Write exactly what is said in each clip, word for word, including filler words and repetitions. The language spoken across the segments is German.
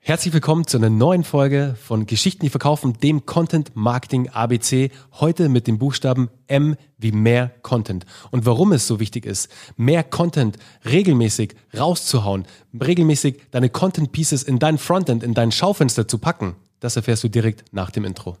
Herzlich willkommen zu einer neuen Folge von Geschichten, die verkaufen, dem Content Marketing A B C. Heute mit dem Buchstaben M wie mehr Content. Und warum es so wichtig ist, mehr Content regelmäßig rauszuhauen, regelmäßig deine Content Pieces in dein Frontend, in dein Schaufenster zu packen, das erfährst du direkt nach dem Intro.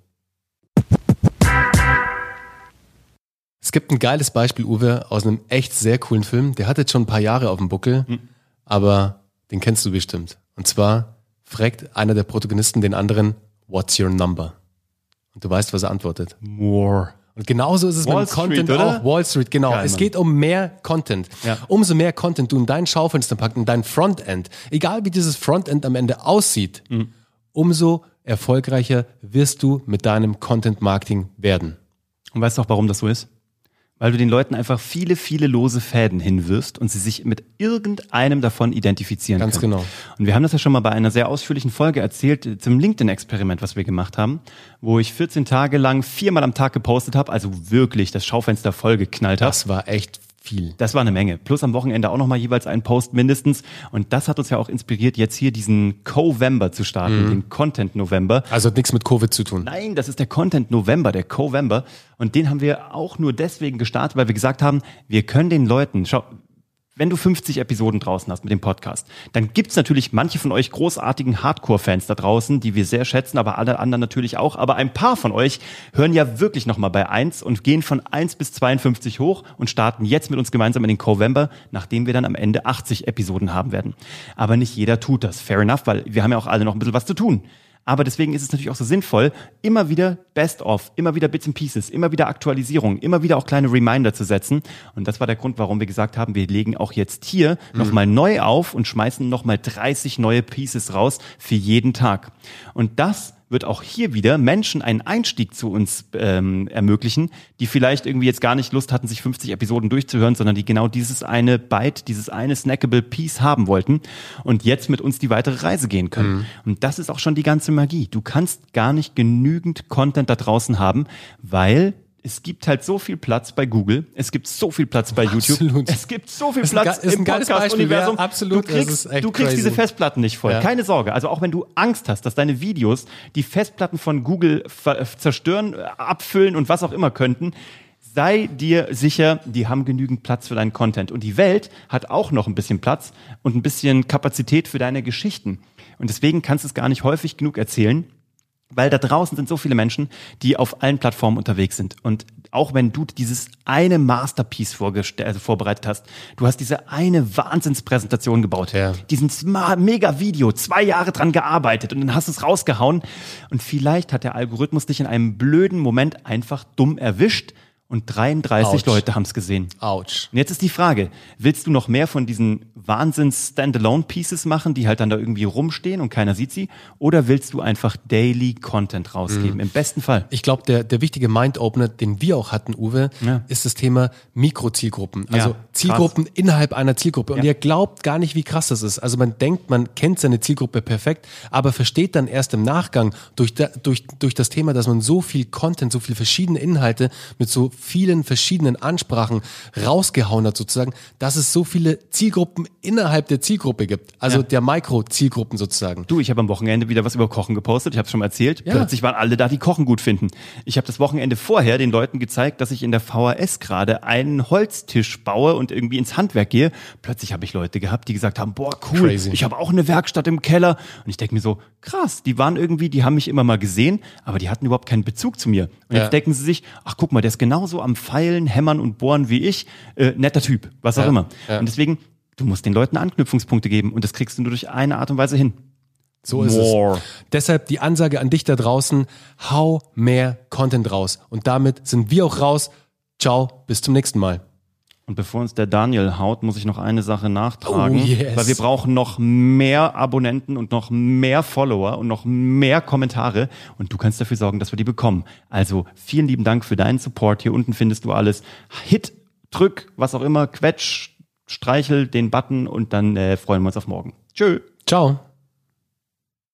Es gibt ein geiles Beispiel, Uwe, aus einem echt sehr coolen Film. Der hat jetzt schon ein paar Jahre auf dem Buckel, mhm. aber den kennst du bestimmt. Und zwar fragt einer der Protagonisten den anderen, what's your number? Und du weißt, was er antwortet. More. Und genauso ist es Wall mit dem Content Street, oder? auch. Wall Street, genau. Geil, es Mann. geht um mehr Content. Ja. Umso mehr Content du in dein Schaufenster packst, in dein Frontend, egal wie dieses Frontend am Ende aussieht, mhm. umso erfolgreicher wirst du mit deinem Content-Marketing werden. Und weißt du auch, warum das so ist? Weil du den Leuten einfach viele, viele lose Fäden hinwirfst und sie sich mit irgendeinem davon identifizieren Ganz können. genau. Und wir haben das ja schon mal bei einer sehr ausführlichen Folge erzählt, zum LinkedIn-Experiment, was wir gemacht haben, wo ich vierzehn Tage lang viermal am Tag gepostet habe, also wirklich das Schaufenster voll geknallt habe. Das war echt viel. Das war eine Menge. Plus am Wochenende auch nochmal jeweils einen Post mindestens. Und das hat uns ja auch inspiriert, jetzt hier diesen Covember zu starten, mhm. den Content November. Also hat nichts mit Covid zu tun. Nein, das ist der Content November, der Covember. Und den haben wir auch nur deswegen gestartet, weil wir gesagt haben, wir können den Leuten, schau, wenn du fünfzig Episoden draußen hast mit dem Podcast, dann gibt's natürlich manche von euch großartigen Hardcore-Fans da draußen, die wir sehr schätzen, aber alle anderen natürlich auch. Aber ein paar von euch hören ja wirklich nochmal bei eins und gehen von eins bis zweiundfünfzig hoch und starten jetzt mit uns gemeinsam in den Covember, nachdem wir dann am Ende achtzig Episoden haben werden. Aber nicht jeder tut das. Fair enough, weil wir haben ja auch alle noch ein bisschen was zu tun. Aber deswegen ist es natürlich auch so sinnvoll, immer wieder Best-of, immer wieder Bits and Pieces, immer wieder Aktualisierung, immer wieder auch kleine Reminder zu setzen. Und das war der Grund, warum wir gesagt haben, wir legen auch jetzt hier mhm. nochmal neu auf und schmeißen nochmal dreißig neue Pieces raus für jeden Tag. Und das wird auch hier wieder Menschen einen Einstieg zu uns ähm, ermöglichen, die vielleicht irgendwie jetzt gar nicht Lust hatten, sich fünfzig Episoden durchzuhören, sondern die genau dieses eine Byte, dieses eine snackable Piece haben wollten und jetzt mit uns die weitere Reise gehen können. Mhm. Und das ist auch schon die ganze Magie. Du kannst gar nicht genügend Content da draußen haben, weil es gibt halt so viel Platz bei Google, es gibt so viel Platz bei YouTube, absolut. Es gibt so viel ist Platz ein, ist im Podcast-Universum. Ja, absolut. Du kriegst, du kriegst diese Festplatten nicht voll. Ja. Keine Sorge. Also auch wenn du Angst hast, dass deine Videos die Festplatten von Google ver- zerstören, abfüllen und was auch immer könnten, sei dir sicher, die haben genügend Platz für deinen Content. Und die Welt hat auch noch ein bisschen Platz und ein bisschen Kapazität für deine Geschichten. Und deswegen kannst du es gar nicht häufig genug erzählen, weil da draußen sind so viele Menschen, die auf allen Plattformen unterwegs sind. Und auch wenn du dieses eine Masterpiece vorgest- also vorbereitet hast, du hast diese eine Wahnsinnspräsentation gebaut, ja. diesen Mega-Video, zwei Jahre dran gearbeitet und dann hast du es rausgehauen. Und vielleicht hat der Algorithmus dich in einem blöden Moment einfach dumm erwischt. Und dreiunddreißig Ouch. Leute haben es gesehen. Autsch. Und jetzt ist die Frage, willst du noch mehr von diesen Wahnsinns-Standalone-Pieces machen, die halt dann da irgendwie rumstehen und keiner sieht sie? Oder willst du einfach Daily Content rausgeben? Mhm. Im besten Fall. Ich glaube, der, der wichtige Mind-Opener, den wir auch hatten, Uwe, ja. ist das Thema Mikrozielgruppen. Also ja, Zielgruppen krass. innerhalb einer Zielgruppe. Und ja. ihr glaubt gar nicht, wie krass das ist. Also man denkt, man kennt seine Zielgruppe perfekt, aber versteht dann erst im Nachgang durch, da, durch, durch das Thema, dass man so viel Content, so viele verschiedene Inhalte mit so vielen verschiedenen Ansprachen rausgehauen hat sozusagen, dass es so viele Zielgruppen innerhalb der Zielgruppe gibt. Also ja. der Mikro-Zielgruppen sozusagen. Du, ich habe am Wochenende wieder was über Kochen gepostet. Ich habe es schon mal erzählt. Ja. Plötzlich waren alle da, die Kochen gut finden. Ich habe das Wochenende vorher den Leuten gezeigt, dass ich in der V H S gerade einen Holztisch baue und irgendwie ins Handwerk gehe. Plötzlich habe ich Leute gehabt, die gesagt haben, boah, cool, Crazy. Ich habe auch eine Werkstatt im Keller. Und ich denke mir so, krass, die waren irgendwie, die haben mich immer mal gesehen, aber die hatten überhaupt keinen Bezug zu mir. Und ja. jetzt denken sie sich, ach guck mal, der ist genauso am Feilen, Hämmern und Bohren wie ich. Äh, netter Typ, was auch ja. immer. Ja. Und deswegen, du musst den Leuten Anknüpfungspunkte geben und das kriegst du nur durch eine Art und Weise hin. So ist More. es. Deshalb die Ansage an dich da draußen, hau mehr Content raus. Und damit sind wir auch raus. Ciao, bis zum nächsten Mal. Und bevor uns der Daniel haut, muss ich noch eine Sache nachtragen, Oh, yes. weil wir brauchen noch mehr Abonnenten und noch mehr Follower und noch mehr Kommentare und du kannst dafür sorgen, dass wir die bekommen. Also vielen lieben Dank für deinen Support. Hier unten findest du alles. Hit, drück, was auch immer, quetsch, streichel den Button und dann äh, freuen wir uns auf morgen. Tschö. Ciao.